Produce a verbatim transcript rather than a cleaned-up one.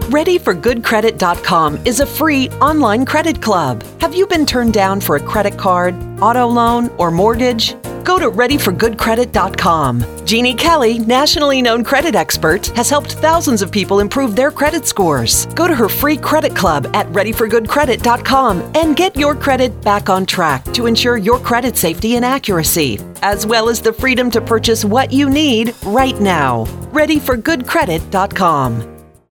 ready for good credit dot com is a free online credit club. Have you been turned down for a credit card, auto loan, or mortgage? Go to ready for good credit dot com. Jeannie Kelly, nationally known credit expert, has helped thousands of people improve their credit scores. Go to her free credit club at ready for good credit dot com and get your credit back on track to ensure your credit safety and accuracy, as well as the freedom to purchase what you need right now. ready for good credit dot com.